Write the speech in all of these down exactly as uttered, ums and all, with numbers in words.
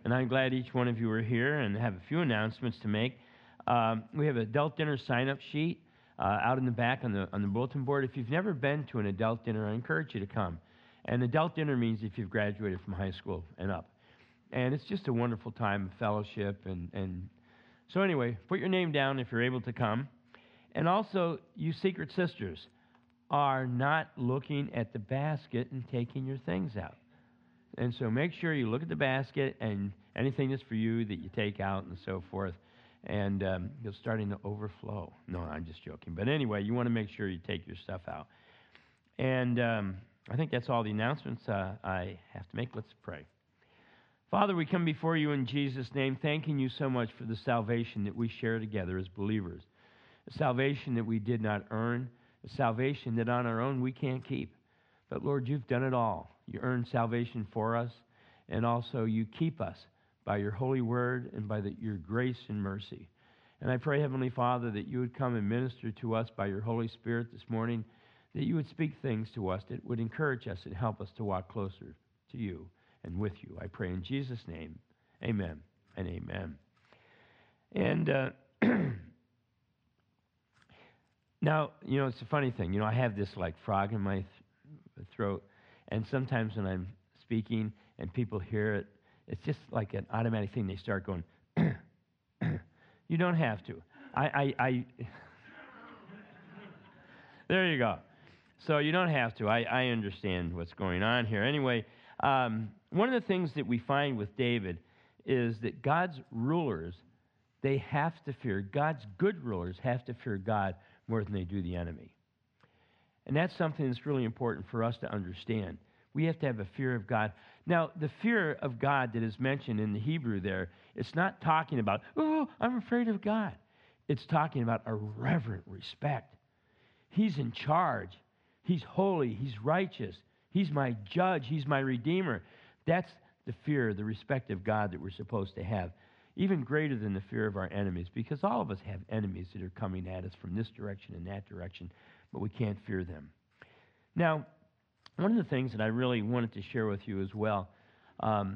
and I'm glad each one of you are here and have a few announcements to make. Um, we have an adult dinner sign-up sheet uh, out in the back on the on the bulletin board. If you've never been to an adult dinner, I encourage you to come. And adult dinner means if you've graduated from high school and up. And it's just a wonderful time of fellowship. And, and so anyway, put your name down if you're able to come. And also, you secret sisters are not looking at the basket and taking your things out. And so make sure you look at the basket and anything that's for you that you take out and so forth. And um, you're starting to overflow. No, I'm just joking. But anyway, you want to make sure you take your stuff out. And um, I think that's all the announcements uh, I have to make. Let's pray. Father, we come before you in Jesus' name, thanking you so much for the salvation that we share together as believers. A salvation that we did not earn. A salvation that on our own we can't keep. But Lord, you've done it all. You earned salvation for us, and also you keep us by your holy word and by the, your grace and mercy. And I pray, Heavenly Father, that you would come and minister to us by your Holy Spirit this morning, that you would speak things to us that would encourage us and help us to walk closer to you and with you. I pray in Jesus' name, amen and amen. And uh, now, you know, it's a funny thing. You know, I have this like frog in my th- throat, and sometimes when I'm speaking and people hear it, it's just like an automatic thing. They start going, you don't have to. I, I, I there you go. So you don't have to. I, I understand what's going on here. Anyway, um, one of the things that we find with David is that God's rulers, they have to fear, God's good rulers have to fear God more than they do the enemy. And that's something that's really important for us to understand. We have to have a fear of God. Now, the fear of God that is mentioned in the Hebrew there, it's not talking about, oh, I'm afraid of God. It's talking about a reverent respect. He's in charge. He's holy. He's righteous. He's my judge. He's my redeemer. That's the fear, the respect of God that we're supposed to have, even greater than the fear of our enemies, because all of us have enemies that are coming at us from this direction and that direction, but we can't fear them. Now, one of the things that I really wanted to share with you as well, um,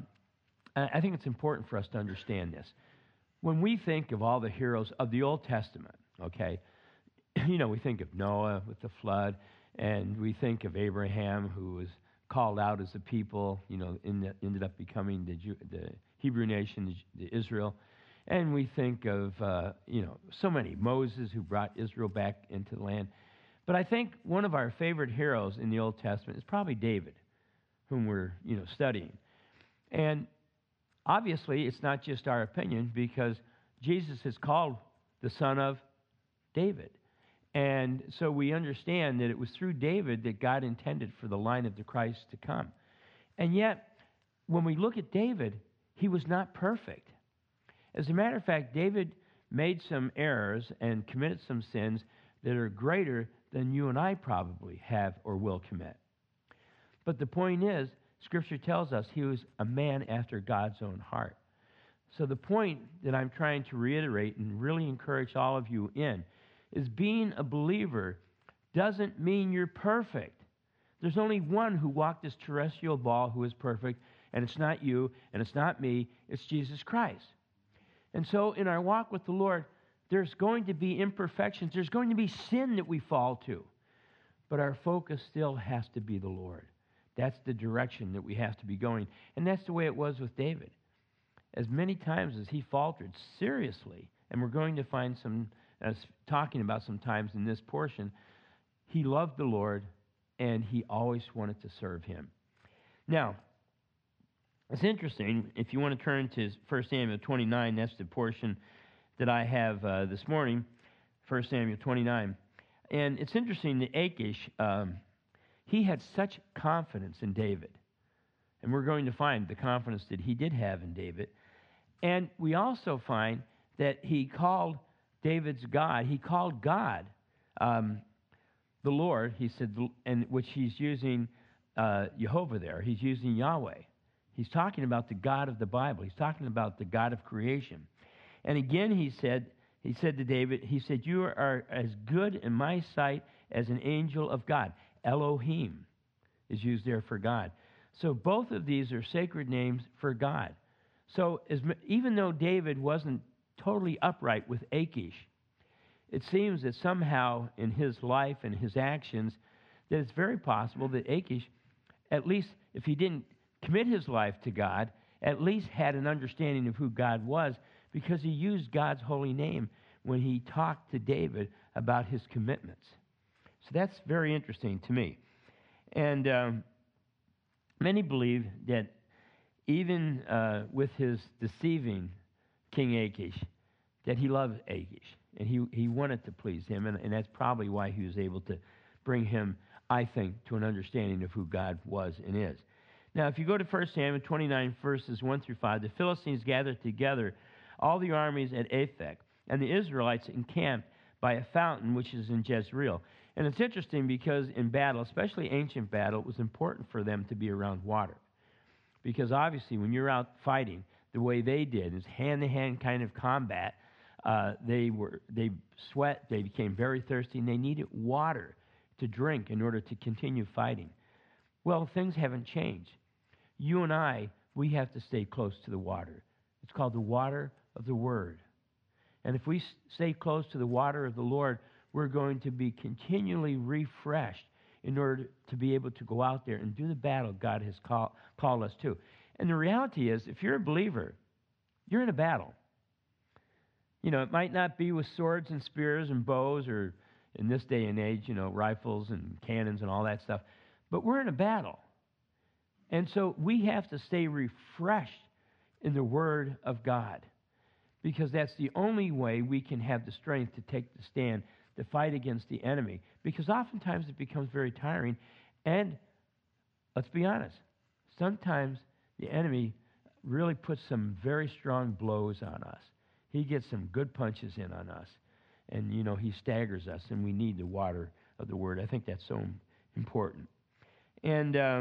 I think it's important for us to understand this. When we think of all the heroes of the Old Testament, okay, you know, we think of Noah with the flood, and we think of Abraham, who was called out as a people, you know, in the, ended up becoming the, Jew, the Hebrew nation, the, the Israel. And we think of, uh, you know, so many, Moses, who brought Israel back into the land. But I think one of our favorite heroes in the Old Testament is probably David, whom we're, you know, studying. And obviously, it's not just our opinion, because Jesus is called the son of David. And so we understand that it was through David that God intended for the line of the Christ to come. And yet, when we look at David, he was not perfect. As a matter of fact, David made some errors and committed some sins that are greater than you and I probably have or will commit. But the point is, Scripture tells us he was a man after God's own heart. So the point that I'm trying to reiterate and really encourage all of you in is being a believer doesn't mean you're perfect. There's only one who walked this terrestrial ball who is perfect, and it's not you, and it's not me, it's Jesus Christ. And so in our walk with the Lord, there's going to be imperfections. There's going to be sin that we fall to. But our focus still has to be the Lord. That's the direction that we have to be going. And that's the way it was with David. As many times as he faltered seriously, and we're going to find some, as talking about some times in this portion, he loved the Lord, and he always wanted to serve him. Now, it's interesting, if you want to turn to First Samuel twenty-nine, that's the portion that I have uh, this morning, First Samuel twenty-nine. And it's interesting that Achish, um, he had such confidence in David. And we're going to find the confidence that he did have in David. And we also find that he called David's God, he called God um, the Lord, he said, and which he's using uh, Jehovah there. He's using Yahweh. He's talking about the God of the Bible. He's talking about the God of creation. And again, he said, he said to David, he said, you are as good in my sight as an angel of God. Elohim is used there for God. So both of these are sacred names for God. So as, even though David wasn't totally upright with Achish, it seems that somehow in his life and his actions, that it's very possible that Achish, at least if he didn't commit his life to God, at least had an understanding of who God was, because he used God's holy name when he talked to David about his commitments. So that's very interesting to me. And um, many believe that even uh, with his deceiving King Achish, that he loved Achish, and he, he wanted to please him, and, and that's probably why he was able to bring him, I think, to an understanding of who God was and is. Now, if you go to First Samuel twenty-nine, verses one through five, the Philistines gathered together all the armies at Aphek, and the Israelites encamped by a fountain which is in Jezreel. And it's interesting because in battle, especially ancient battle, it was important for them to be around water. Because obviously when you're out fighting, the way they did is hand-to-hand kind of combat. Uh, they were they sweat, they became very thirsty, and they needed water to drink in order to continue fighting. Well, things haven't changed. You and I, we have to stay close to the water. It's called the water of the Word. And if we stay close to the water of the Lord, we're going to be continually refreshed in order to be able to go out there and do the battle God has call, called us to. And the reality is, if you're a believer, you're in a battle. You know, it might not be with swords and spears and bows, or in this day and age, you know, rifles and cannons and all that stuff, but we're in a battle. And so we have to stay refreshed in the Word of God, because that's the only way we can have the strength to take the stand, to fight against the enemy, because oftentimes it becomes very tiring. And let's be honest, sometimes the enemy really puts some very strong blows on us. He gets some good punches in on us, and, you know, he staggers us, and we need the water of the Word. I think that's so important. And uh,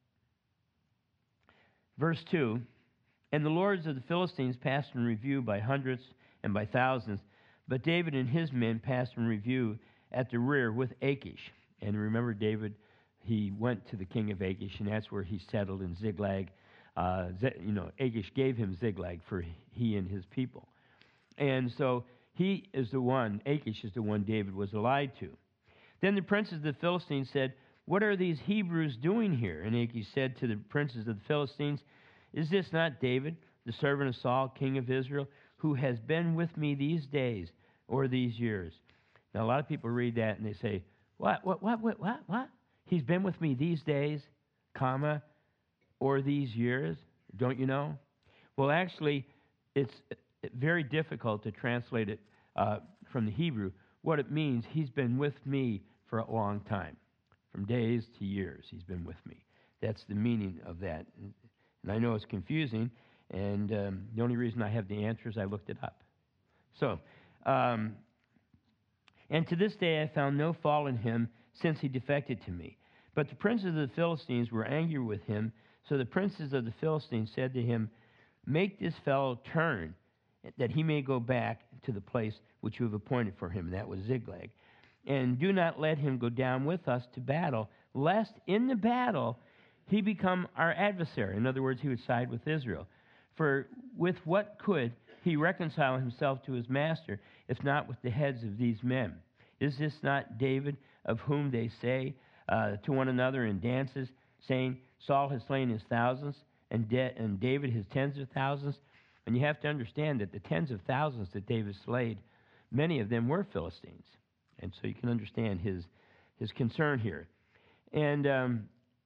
verse two, and the lords of the Philistines passed in review by hundreds and by thousands, but David and his men passed in review at the rear with Achish. And remember, David, he went to the king of Achish, and that's where he settled in Ziklag. Uh, you know, Achish gave him Ziklag for he and his people. And so he is the one, Achish is the one David was allied to. Then the princes of the Philistines said, "What are these Hebrews doing here?" And Achish said to the princes of the Philistines, "Is this not David, the servant of Saul, king of Israel, who has been with me these days or these years?" Now, a lot of people read that and they say, what, what, what, what, what, what? He's been with me these days, comma, or these years, don't you know? Well, actually, it's very difficult to translate it uh, from the Hebrew. What it means, he's been with me for a long time. From days to years, he's been with me. That's the meaning of that. And I know it's confusing, and um, the only reason I have the answer is I looked it up. So, um, and to this day I found no fault in him, since he defected to me. But the princes of the Philistines were angry with him, so the princes of the Philistines said to him, "Make this fellow turn, that he may go back to the place which you have appointed for him," and that was Ziklag. "And do not let him go down with us to battle, lest in the battle he become our adversary." In other words, he would side with Israel. "For with what could he reconcile himself to his master, if not with the heads of these men? Is this not David, of whom they say uh, to one another in dances, saying, Saul has slain his thousands, and, De- and David his tens of thousands?" And you have to understand that the tens of thousands that David slayed, many of them were Philistines. And so you can understand his, his concern here. And um,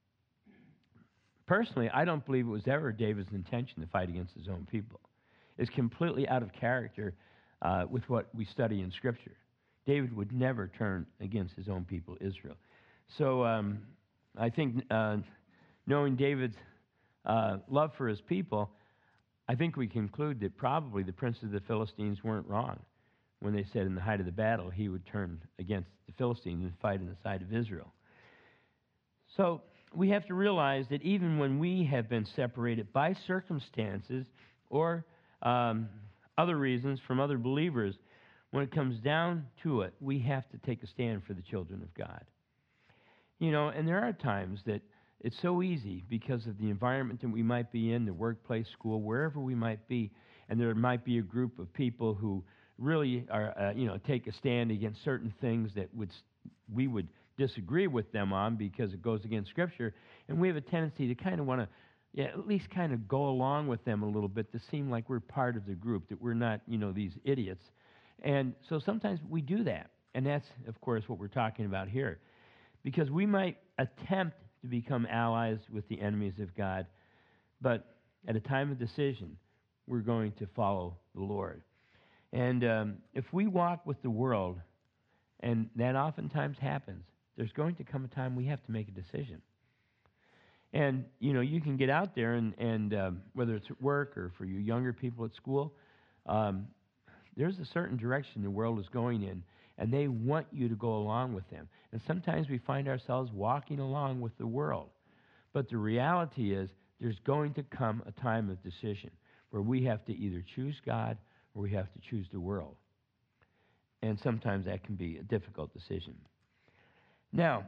personally, I don't believe it was ever David's intention to fight against his own people. It's completely out of character uh, with what we study in Scripture. David would never turn against his own people, Israel. So um, I think uh, knowing David's uh, love for his people, I think we conclude that probably the princes of the Philistines weren't wrong when they said in the height of the battle he would turn against the Philistines and fight on the side of Israel. So we have to realize that even when we have been separated by circumstances or um, other reasons from other believers, when it comes down to it, we have to take a stand for the children of God. You know, and there are times that it's so easy because of the environment that we might be in, the workplace, school, wherever we might be, and there might be a group of people who really are, uh, you know, take a stand against certain things that would we would disagree with them on because it goes against Scripture, and we have a tendency to kind of want to, yeah, at least kind of go along with them a little bit to seem like we're part of the group, that we're not, you know, these idiots. And so sometimes we do that, and that's, of course, what we're talking about here, because we might attempt to become allies with the enemies of God, but at a time of decision, we're going to follow the Lord. And um, if we walk with the world, and that oftentimes happens, there's going to come a time we have to make a decision. And, you know, you can get out there, and, and um, whether it's at work or for you younger people at school, um, there's a certain direction the world is going in, and they want you to go along with them. And sometimes we find ourselves walking along with the world. But the reality is there's going to come a time of decision where we have to either choose God or we have to choose the world. And sometimes that can be a difficult decision. Now,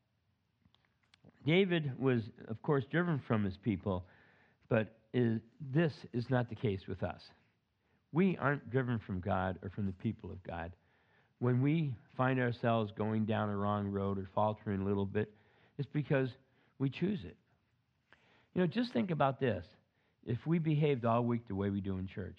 David was, of course, driven from his people, but is, this is not the case with us. We aren't driven from God or from the people of God. When we find ourselves going down a wrong road or faltering a little bit, it's because we choose it. You know, just think about this. If we behaved all week the way we do in church,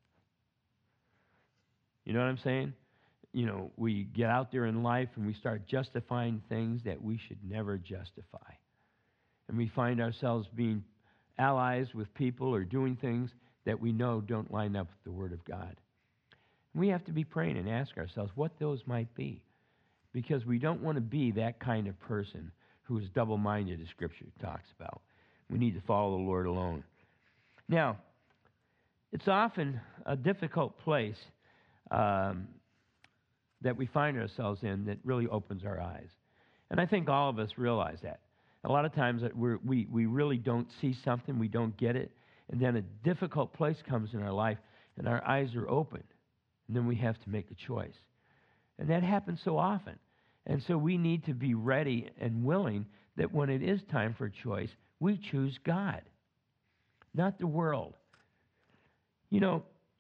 you know what I'm saying? You know, we get out there in life and we start justifying things that we should never justify. And we find ourselves being allies with people or doing things that we know don't line up with the Word of God. We have to be praying and ask ourselves what those might be, because we don't want to be that kind of person who is double-minded, as Scripture talks about. We need to follow the Lord alone. Now, it's often a difficult place um, that we find ourselves in that really opens our eyes. And I think all of us realize that. A lot of times that we're, we we really don't see something, we don't get it, and then a difficult place comes in our life, and our eyes are open, and then we have to make a choice. And that happens so often. And so we need to be ready and willing that when it is time for a choice, we choose God, not the world. You know,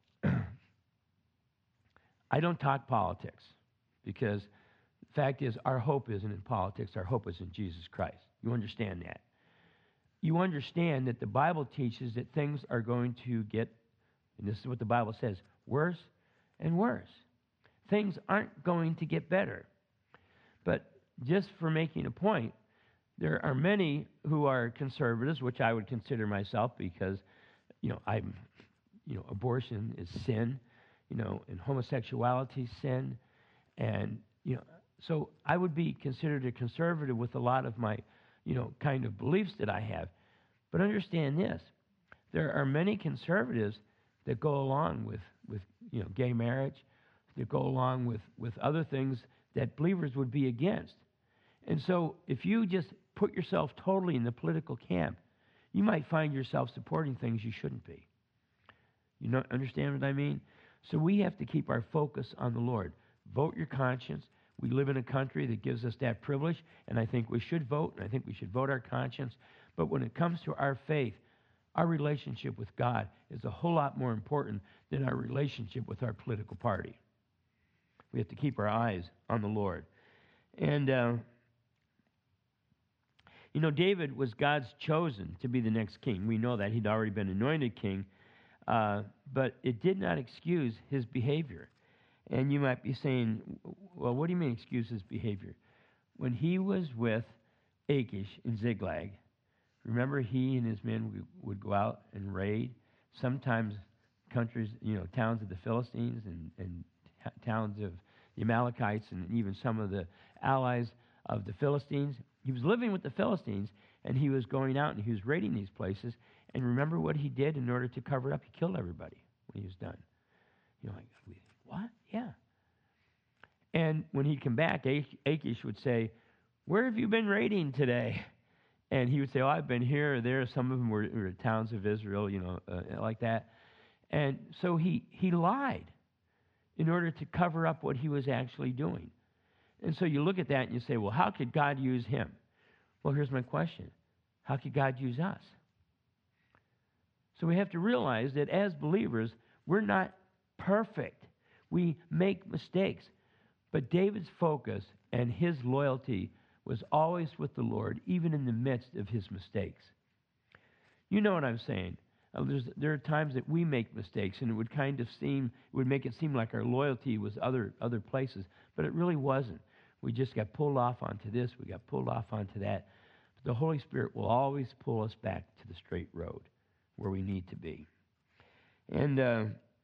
I don't talk politics because the fact is our hope isn't in politics. Our hope is in Jesus Christ. You understand that. You understand that the Bible teaches that things are going to get, and this is what the Bible says, worse and worse. Things aren't going to get better. But just for making a point, there are many who are conservatives, which I would consider myself because, you know, I'm, you know, abortion is sin, you know, and homosexuality is sin, and, you know, so I would be considered a conservative with a lot of my, you know, kind of beliefs that I have. But understand this, there are many conservatives that go along with, with you know, gay marriage, that go along with, with other things that believers would be against. And so if you just put yourself totally in the political camp, you might find yourself supporting things you shouldn't be. You know, understand what I mean? So we have to keep our focus on the Lord. Vote your conscience. We live in a country that gives us that privilege, and I think we should vote, and I think we should vote our conscience. But when it comes to our faith, our relationship with God is a whole lot more important than our relationship with our political party. We have to keep our eyes on the Lord. And, uh, you know, David was God's chosen to be the next king. We know that. He'd already been anointed king. Uh, but it did not excuse his behavior. And you might be saying, well, what do you mean excuse his behavior? When he was with Achish in Ziklag, remember he and his men would, would go out and raid, sometimes countries, you know, towns of the Philistines and, and t- towns of the Amalekites and even some of the allies of the Philistines. He was living with the Philistines, and he was going out and he was raiding these places. And remember what he did in order to cover it up? He killed everybody when he was done. You're like, what? Yeah. And when he'd come back, Achish would say, where have you been raiding today? And he would say, oh, I've been here or there. Some of them were, were towns of Israel, you know, uh, like that. And so he, he lied in order to cover up what he was actually doing. And so you look at that and you say, well, how could God use him? Well, here's my question. how could God use us? So we have to realize that as believers, we're not perfect. We make mistakes. But David's focus and his loyalty was always with the Lord, even in the midst of his mistakes. You know what I'm saying? Uh, there's, there are times that we make mistakes, and it would kind of seem, it would make it seem like our loyalty was other other places, but it really wasn't. We just got pulled off onto this, we got pulled off onto that. But the Holy Spirit will always pull us back to the straight road where we need to be. And uh,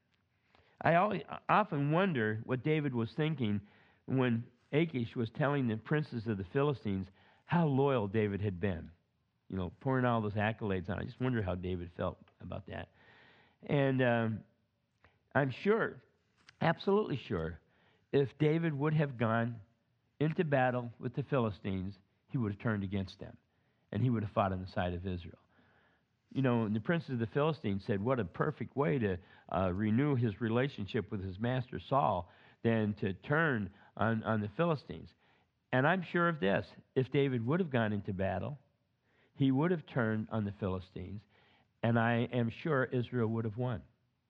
I always, often wonder what David was thinking when Achish was telling the princes of the Philistines how loyal David had been. You know, pouring all those accolades on. I just wonder how David felt about that. And um, I'm sure, absolutely sure, if David would have gone into battle with the Philistines, he would have turned against them, and he would have fought on the side of Israel. You know, and the princes of the Philistines said, what a perfect way to uh, renew his relationship with his master Saul than to turn on, on the Philistines. And I'm sure of this, if David would have gone into battle, he would have turned on the Philistines, and I am sure Israel would have won.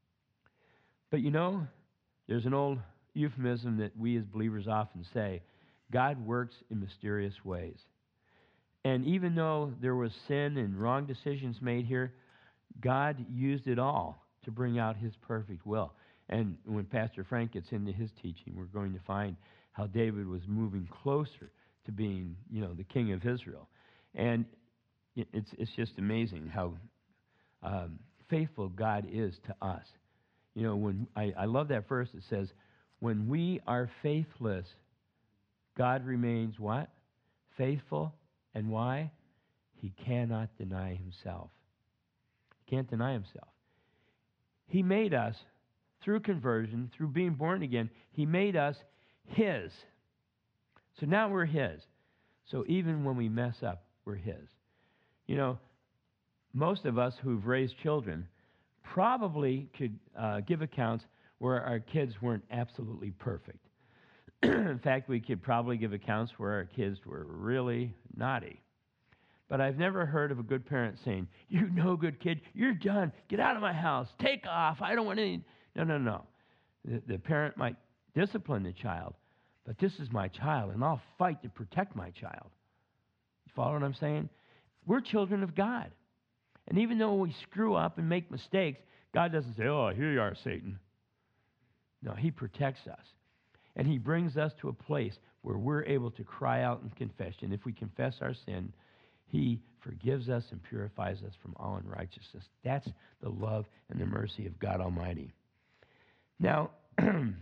But you know, there's an old euphemism that we as believers often say, God works in mysterious ways. And even though there was sin and wrong decisions made here, God used it all to bring out his perfect will. And when Pastor Frank gets into his teaching, we're going to find how David was moving closer to being, you know, the king of Israel. And it's it's just amazing how um, faithful God is to us. You know, when I, I love that verse that says, when we are faithless, God remains what? Faithful. And why? He cannot deny himself. He can't deny himself. He made us, through conversion, through being born again, he made us his. So now we're his. So even when we mess up, we're his. You know, most of us who've raised children probably could uh, give accounts where our kids weren't absolutely perfect. In fact, we could probably give accounts where our kids were really naughty. But I've never heard of a good parent saying, you no good kid, you're done, get out of my house, take off, I don't want any... No, no, no. The, the parent might discipline the child, but this is my child, and I'll fight to protect my child. You follow what I'm saying? We're children of God. And even though we screw up and make mistakes, God doesn't say, oh, here you are, Satan. No, he protects us. And he brings us to a place where we're able to cry out in confession. If we confess our sin, he forgives us and purifies us from all unrighteousness. That's the love and the mercy of God Almighty. Now, it's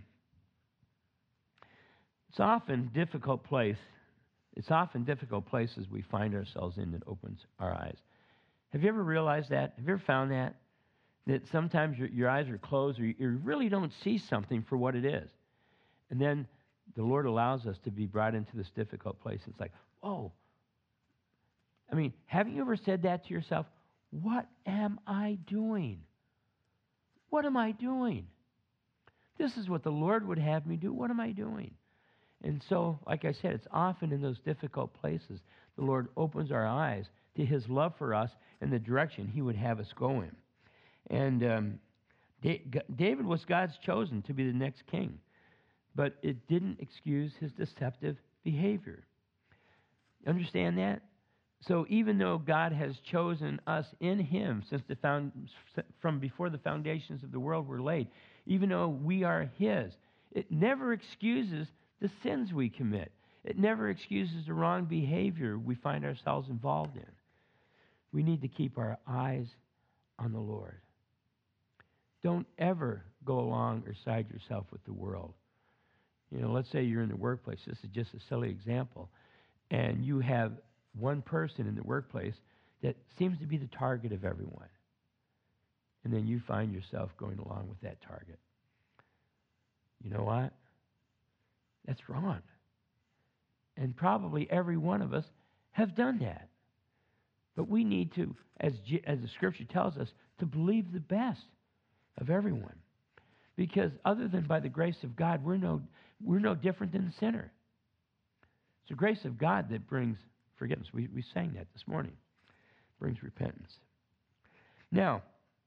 often difficult place. It's often difficult places we find ourselves in that opens our eyes. Have you ever realized that? Have you ever found that? That sometimes your, your eyes are closed or you, you really don't see something for what it is. And then the Lord allows us to be brought into this difficult place. It's like, whoa. I mean, haven't you ever said that to yourself? What am I doing? What am I doing? This is what the Lord would have me do. What am I doing? And so, like I said, it's often in those difficult places the Lord opens our eyes to his love for us and the direction he would have us go in. And um, David was God's chosen to be the next king, but it didn't excuse his deceptive behavior. Understand that? So even though God has chosen us in him since the found, from before the foundations of the world were laid, even though we are his, it never excuses the sins we commit. It never excuses the wrong behavior we find ourselves involved in. We need to keep our eyes on the Lord. Don't ever go along or side yourself with the world. You know, let's say you're in the workplace. This is just a silly example. And you have one person in the workplace that seems to be the target of everyone. And then you find yourself going along with that target. You know what? That's wrong. And probably every one of us have done that. But we need to, as, G- as the Scripture tells us, to believe the best of everyone. Because other than by the grace of God, we're no, we're no different than the sinner. It's the grace of God that brings forgiveness. We, we sang that this morning. brings repentance. Now,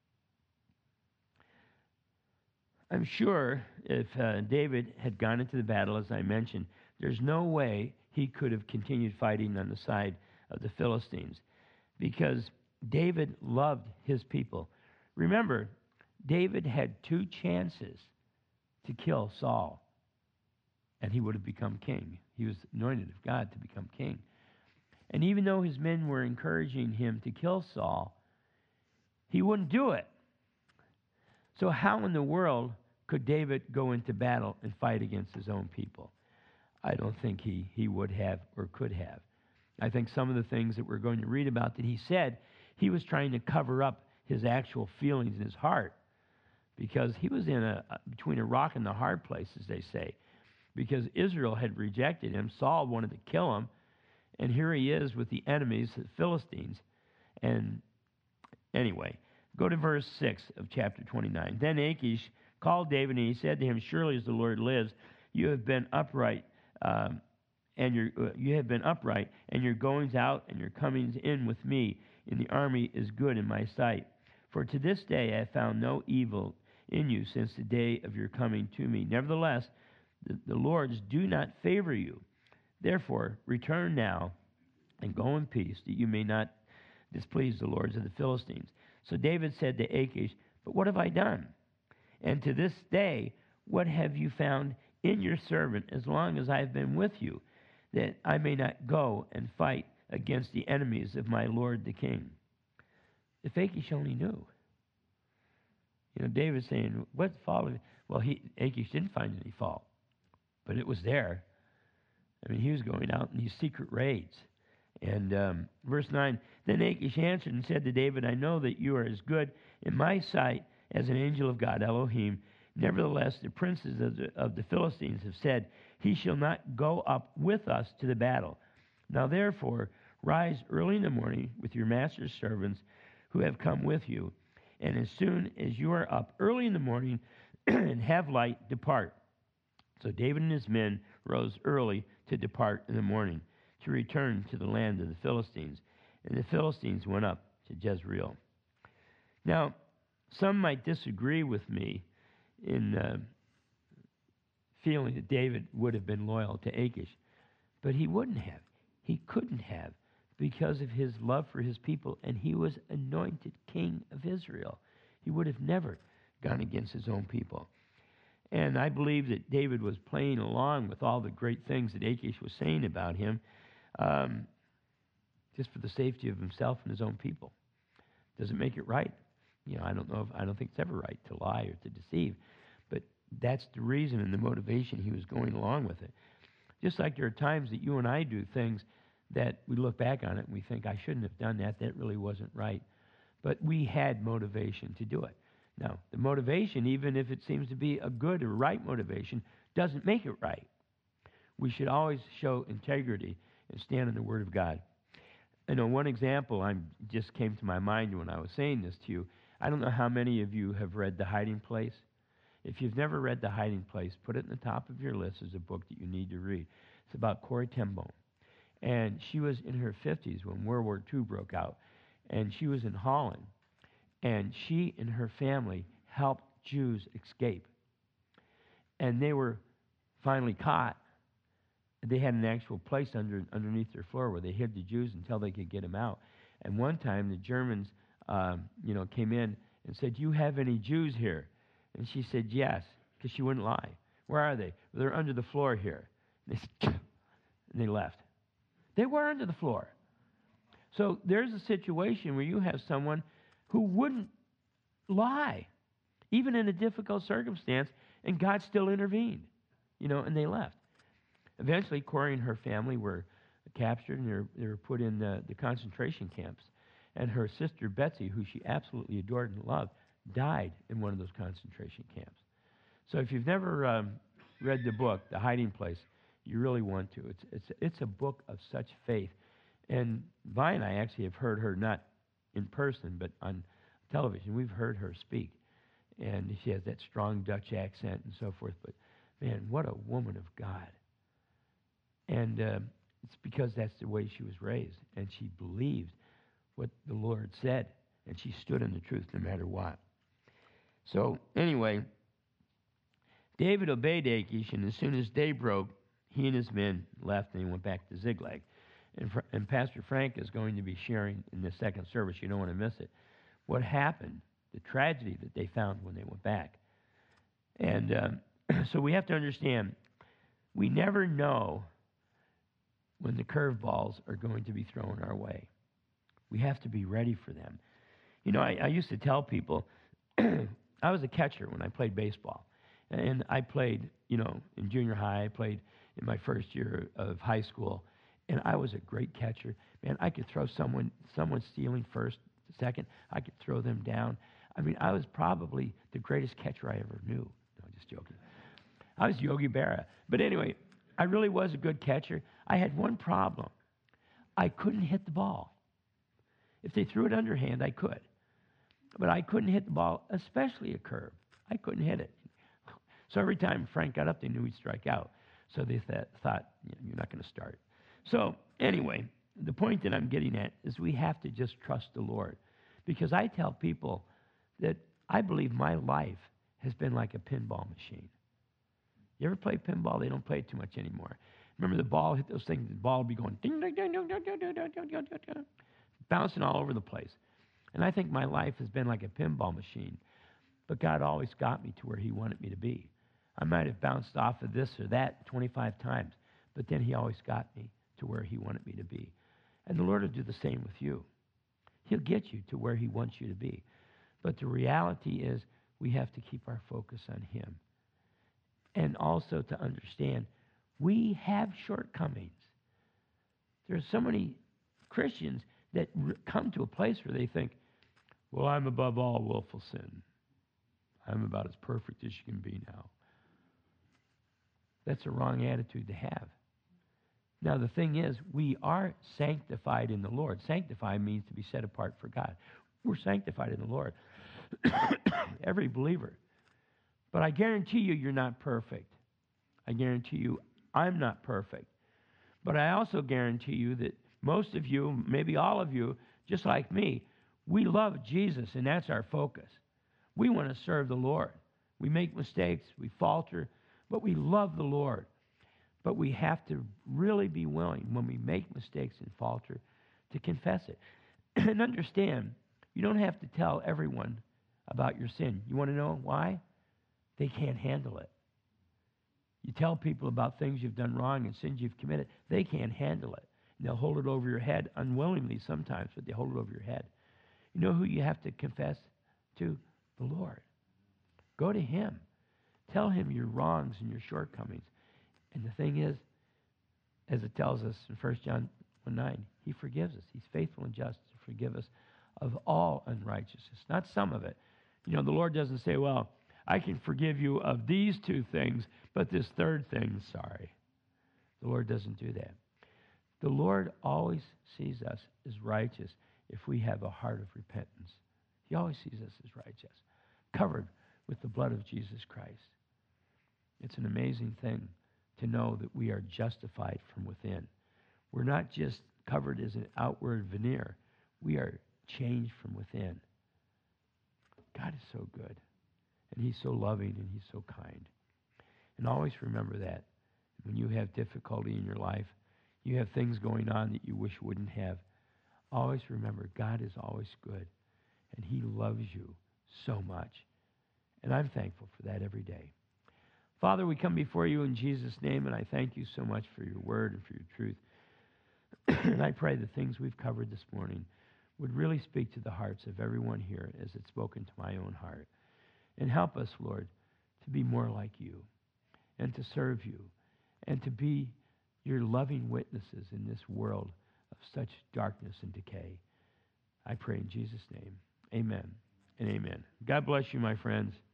I'm sure if uh, David had gone into the battle, as I mentioned, there's no way he could have continued fighting on the side of the Philistines, because David loved his people. Remember, David had two chances to kill Saul, and he would have become king. He was anointed of God to become king. And even though his men were encouraging him to kill Saul, he wouldn't do it. So how in the world could David go into battle and fight against his own people? I don't think he, he would have or could have. I think some of the things that we're going to read about that he said, he was trying to cover up his actual feelings in his heart, because he was in a between a rock and the hard place, as they say, because Israel had rejected him. Saul wanted to kill him, and here he is with the enemies, the Philistines. And anyway, go to verse six of chapter twenty-nine. Then Achish called David, and he said to him, "Surely as the Lord lives, you have been upright, um, and your uh, you have been upright, and your goings out and your comings in with me in the army is good in my sight. For to this day I have found no evil in you since the day of your coming to me. Nevertheless, the, the Lords do not favor you. Therefore, return now and go in peace, that you may not displease the lords of the Philistines." So David said to Achish, "But what have I done? And to this day, what have you found in your servant as long as I have been with you, that I may not go and fight against the enemies of my lord the king?" If Achish only knew. You know, David's saying, "What fault?" Well, he, Achish didn't find any fault, but it was there. I mean, he was going out in these secret raids. And um, verse nine, then Achish answered and said to David, "I know that you are as good in my sight as an angel of God, Elohim. Nevertheless, the princes of the, of the Philistines have said, he shall not go up with us to the battle. Now therefore, rise early in the morning with your master's servants who have come with you, and as soon as you are up early in the morning and have light, depart." So David and his men rose early to depart in the morning, to return to the land of the Philistines. And the Philistines went up to Jezreel. Now, some might disagree with me in uh, feeling that David would have been loyal to Achish, but he wouldn't have. He couldn't have, because of his love for his people, and he was anointed king of Israel. He would have never gone against his own people. And I believe that David was playing along with all the great things that Achish was saying about him, um, just for the safety of himself and his own people. Does it make it right? You know, I don't know if I don't think it's ever right to lie or to deceive, but that's the reason and the motivation he was going along with it. Just like there are times that you and I do things that we look back on it and we think, I shouldn't have done that, that really wasn't right. But we had motivation to do it. Now, the motivation, even if it seems to be a good or right motivation, doesn't make it right. We should always show integrity and stand on the Word of God. I know one example I just came to my mind when I was saying this to you. I don't know how many of you have read The Hiding Place. If you've never read The Hiding Place, put it in the top of your list as a book that you need to read. It's about Corrie ten Boom. And she was in her fifties when World War Two broke out. And she was in Holland. And she and her family helped Jews escape. And they were finally caught. They had an actual place under underneath their floor where they hid the Jews until they could get them out. And one time the Germans, um, you know, came in and said, "Do you have any Jews here?" And she said, "Yes," because she wouldn't lie. "Where are they?" "Well, they're under the floor here." And they said, and they left. They were under the floor. So there's a situation where you have someone who wouldn't lie, even in a difficult circumstance, and God still intervened, you know, and they left. Eventually, Corrie and her family were captured, and they were, they were put in the, the concentration camps. And her sister, Betsy, who she absolutely adored and loved, died in one of those concentration camps. So if you've never um, read the book, The Hiding Place, you really want to. It's, it's, it's a book of such faith. And Vi and I actually have heard her, not in person, but on television. We've heard her speak. And she has that strong Dutch accent and so forth. But, man, what a woman of God. And uh, it's because that's the way she was raised. And she believed what the Lord said, and she stood in the truth no matter what. So anyway, David obeyed Achish, and as soon as day broke, he and his men left, and he went back to Ziklag. And, and Pastor Frank is going to be sharing in the second service. You don't want to miss it. What happened, the tragedy that they found when they went back. And um, so we have to understand, we never know when the curveballs are going to be thrown our way. We have to be ready for them. You know, I, I used to tell people, I was a catcher when I played baseball. And I played, you know, in junior high. I played in my first year of high school. And I was a great catcher. Man, I could throw someone, someone stealing first, second. I could throw them down. I mean, I was probably the greatest catcher I ever knew. No, just joking. I was Yogi Berra. But anyway, I really was a good catcher. I had one problem. I couldn't hit the ball. If they threw it underhand, I could. But I couldn't hit the ball, especially a curve. I couldn't hit it. So every time Frank got up, they knew he'd strike out. So they th- thought, you know, you're not going to start. So anyway, the point that I'm getting at is we have to just trust the Lord. Because I tell people that I believe my life has been like a pinball machine. You ever play pinball? They don't play it too much anymore. Remember the ball hit those things, the ball would be going ding, ding, ding, ding, ding, ding, ding, ding, ding, ding, ding, bouncing all over the place. And I think my life has been like a pinball machine. But God always got me to where he wanted me to be. I might have bounced off of this or that twenty-five times, but then he always got me to where he wanted me to be. And the Lord will do the same with you. He'll get you to where he wants you to be. But the reality is we have to keep our focus on him. And also to understand we have shortcomings. There's so many Christians that r- come to a place where they think, well, I'm above all willful sin. I'm about as perfect as you can be now. That's a wrong attitude to have. Now, the thing is, we are sanctified in the Lord. Sanctified means to be set apart for God. We're sanctified in the Lord. Every believer. But I guarantee you, you're not perfect. I guarantee you, I'm not perfect. But I also guarantee you that most of you, maybe all of you, just like me, we love Jesus, and that's our focus. We want to serve the Lord. We make mistakes, we falter, but we love the Lord. But we have to really be willing, when we make mistakes and falter, to confess it. And understand, you don't have to tell everyone about your sin. You want to know why? They can't handle it. You tell people about things you've done wrong and sins you've committed, they can't handle it. And they'll hold it over your head, unwillingly sometimes, but they hold it over your head. You know who you have to confess to? The Lord. Go to him. Tell him your wrongs and your shortcomings. And the thing is, as it tells us in First John one nine, he forgives us. He's faithful and just to forgive us of all unrighteousness, not some of it. You know, the Lord doesn't say, well, I can forgive you of these two things, but this third thing, sorry. The Lord doesn't do that. The Lord always sees us as righteous if we have a heart of repentance. He always sees us as righteous, covered with the blood of Jesus Christ. It's an amazing thing to know that we are justified from within. We're not just covered as an outward veneer. We are changed from within. God is so good, and he's so loving, and he's so kind. And always remember that when you have difficulty in your life, you have things going on that you wish wouldn't have, always remember God is always good, and he loves you so much. And I'm thankful for that every day. Father, we come before you in Jesus' name, and I thank you so much for your word and for your truth. And I pray the things we've covered this morning would really speak to the hearts of everyone here as it's spoken to my own heart. And help us, Lord, to be more like you and to serve you and to be your loving witnesses in this world of such darkness and decay. I pray in Jesus' name. Amen and amen. God bless you, my friends.